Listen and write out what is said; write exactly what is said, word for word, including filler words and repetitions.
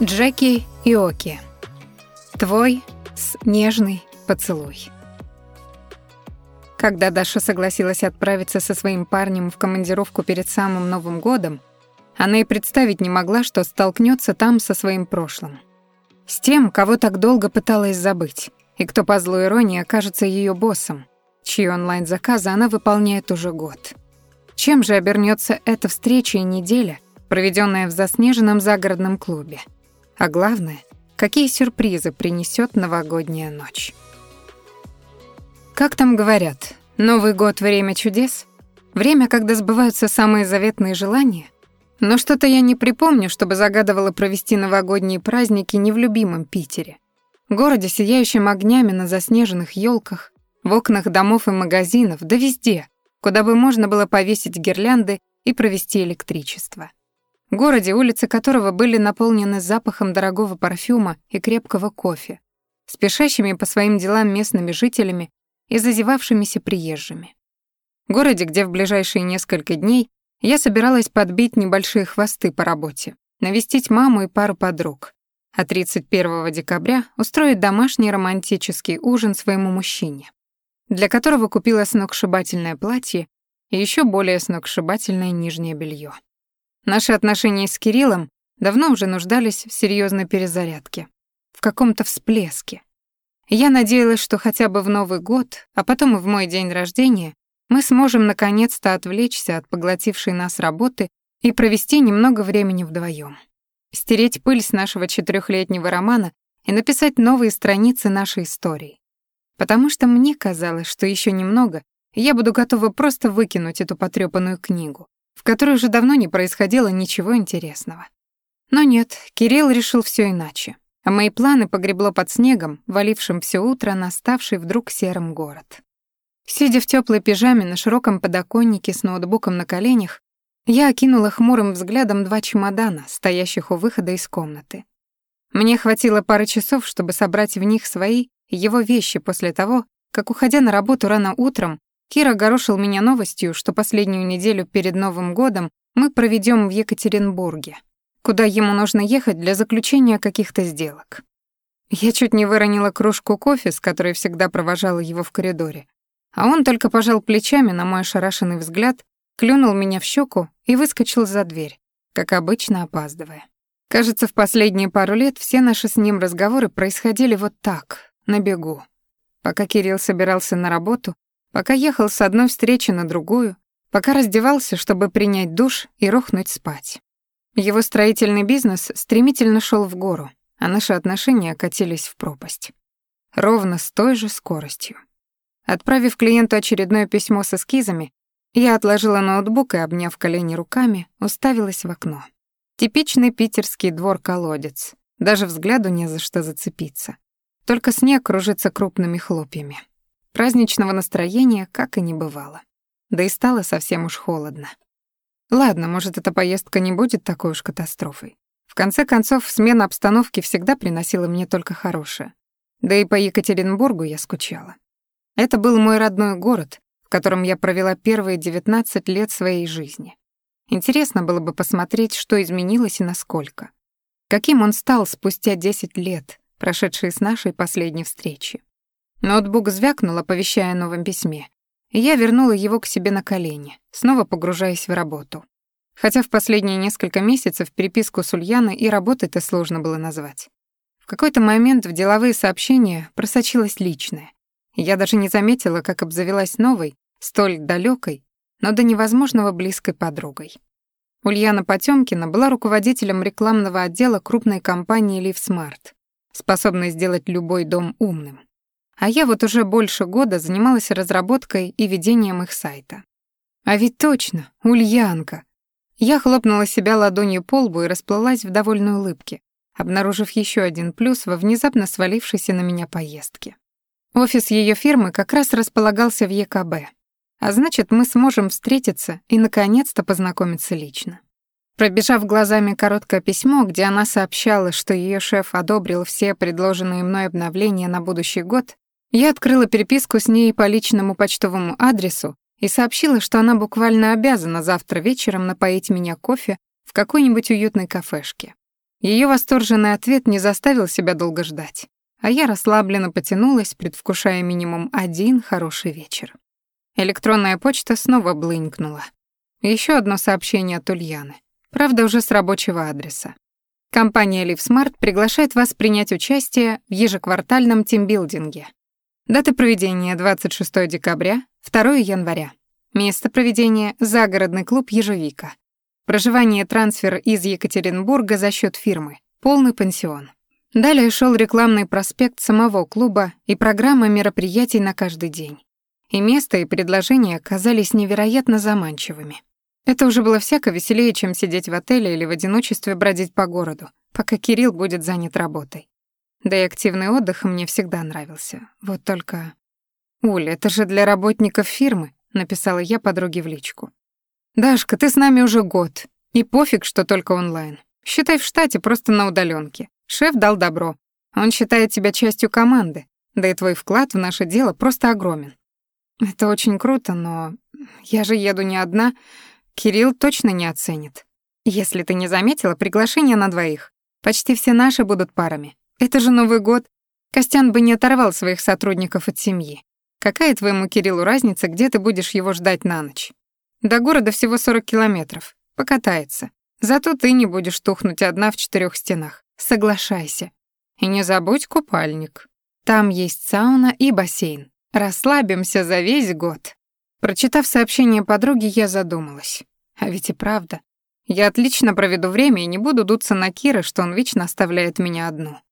Джеки и Оки. Твой нежный поцелуй. Когда Даша согласилась отправиться со своим парнем в командировку перед самым Новым годом, она и представить не могла, что столкнется там со своим прошлым. С тем, кого так долго пыталась забыть, и кто по злой иронии окажется ее боссом, чьи онлайн-заказы она выполняет уже год. Чем же обернется эта встреча и неделя, проведенная в заснеженном загородном клубе? А главное, какие сюрпризы принесет новогодняя ночь? Как там говорят, Новый год — время чудес? Время, когда сбываются самые заветные желания? Но что-то я не припомню, чтобы загадывала провести новогодние праздники не в любимом Питере. Городе, сияющем огнями на заснеженных елках, в окнах домов и магазинов, да везде, куда бы можно было повесить гирлянды и провести электричество. Городе, улицы которого были наполнены запахом дорогого парфюма и крепкого кофе, спешащими по своим делам местными жителями и зазевавшимися приезжими. Городе, где в ближайшие несколько дней я собиралась подбить небольшие хвосты по работе, навестить маму и пару подруг, а тридцать первого декабря устроить домашний романтический ужин своему мужчине, для которого купила сногсшибательное платье и еще более сногсшибательное нижнее белье. Наши отношения с Кириллом давно уже нуждались в серьезной перезарядке, в каком-то всплеске. Я надеялась, что хотя бы в Новый год, а потом и в мой день рождения, мы сможем наконец-то отвлечься от поглотившей нас работы и провести немного времени вдвоем. Стереть пыль с нашего четырехлетнего романа и написать новые страницы нашей истории. Потому что мне казалось, что еще немного, и я буду готова просто выкинуть эту потрёпанную книгу, в которой уже давно не происходило ничего интересного. Но нет, Кирилл решил все иначе, а мои планы погребло под снегом, валившим все утро на ставший вдруг серым город. Сидя в теплой пижаме на широком подоконнике с ноутбуком на коленях, я окинула хмурым взглядом два чемодана, стоящих у выхода из комнаты. Мне хватило пары часов, чтобы собрать в них свои и его вещи после того, как, уходя на работу рано утром, Кир огорошил меня новостью, что последнюю неделю перед Новым годом мы проведем в Екатеринбурге, куда ему нужно ехать для заключения каких-то сделок. Я чуть не выронила кружку кофе, с которой всегда провожала его в коридоре, а он только пожал плечами на мой ошарашенный взгляд, клюнул меня в щеку и выскочил за дверь, как обычно опаздывая. Кажется, в последние пару лет все наши с ним разговоры происходили вот так, на бегу. Пока Кирилл собирался на работу, пока ехал с одной встречи на другую, пока раздевался, чтобы принять душ и рухнуть спать. Его строительный бизнес стремительно шел в гору, а наши отношения катились в пропасть. Ровно с той же скоростью. Отправив клиенту очередное письмо с эскизами, я отложила ноутбук и, обняв колени руками, уставилась в окно. Типичный питерский двор-колодец. Даже взгляду не за что зацепиться. Только снег кружится крупными хлопьями. Праздничного настроения как и не бывало. Да и стало совсем уж холодно. Ладно, может, эта поездка не будет такой уж катастрофой. В конце концов, смена обстановки всегда приносила мне только хорошее. Да и по Екатеринбургу я скучала. Это был мой родной город, в котором я провела первые девятнадцать лет своей жизни. Интересно было бы посмотреть, что изменилось и насколько. Каким он стал спустя десять лет, прошедшие с нашей последней встречи. Ноутбук звякнул, оповещая о новом письме, и я вернула его к себе на колени, снова погружаясь в работу. Хотя в последние несколько месяцев переписку с Ульяной и работой-то сложно было назвать. В какой-то момент в деловые сообщения просочилось личное. И я даже не заметила, как обзавелась новой, столь далекой, но до невозможного близкой подругой. Ульяна Потёмкина была руководителем рекламного отдела крупной компании LiveSmart, способной сделать любой дом умным. А я вот уже больше года занималась разработкой и ведением их сайта. А ведь точно, Ульянка. Я хлопнула себя ладонью по лбу и расплылась в довольной улыбке, обнаружив еще один плюс во внезапно свалившейся на меня поездке. Офис ее фирмы как раз располагался в ЕКБ, а значит, мы сможем встретиться и наконец-то познакомиться лично. Пробежав глазами короткое письмо, где она сообщала, что ее шеф одобрил все предложенные мной обновления на будущий год, я открыла переписку с ней по личному почтовому адресу и сообщила, что она буквально обязана завтра вечером напоить меня кофе в какой-нибудь уютной кафешке. Ее восторженный ответ не заставил себя долго ждать, а я расслабленно потянулась, предвкушая минимум один хороший вечер. Электронная почта снова блынькнула. Еще одно сообщение от Ульяны. Правда, уже с рабочего адреса. Компания LiveSmart приглашает вас принять участие в ежеквартальном тимбилдинге. Дата проведения двадцать шестого декабря, второго января. Место проведения — загородный клуб «Ежевика». Проживание и трансфер из Екатеринбурга за счет фирмы. Полный пансион. Далее шел рекламный проспект самого клуба и программа мероприятий на каждый день. И место, и предложения казались невероятно заманчивыми. Это уже было всяко веселее, чем сидеть в отеле или в одиночестве бродить по городу, пока Кирилл будет занят работой. Да и активный отдых мне всегда нравился. Вот только... «Уль, это же для работников фирмы», — написала я подруге в личку. «Дашка, ты с нами уже год, и пофиг, что только онлайн. Считай в штате, просто на удалёнке. Шеф дал добро. Он считает тебя частью команды, да и твой вклад в наше дело просто огромен». «Это очень круто, но я же еду не одна. Кирилл точно не оценит. Если ты не заметила, приглашение на двоих. Почти все наши будут парами. Это же Новый год. Костян бы не оторвал своих сотрудников от семьи. Какая твоему Кириллу разница, где ты будешь его ждать на ночь? До города всего сорок километров. Покатается. Зато ты не будешь тухнуть одна в четырех стенах. Соглашайся. И не забудь купальник. Там есть сауна и бассейн. Расслабимся за весь год». Прочитав сообщение подруги, я задумалась. А ведь и правда. Я отлично проведу время и не буду дуться на Кира, что он вечно оставляет меня одну.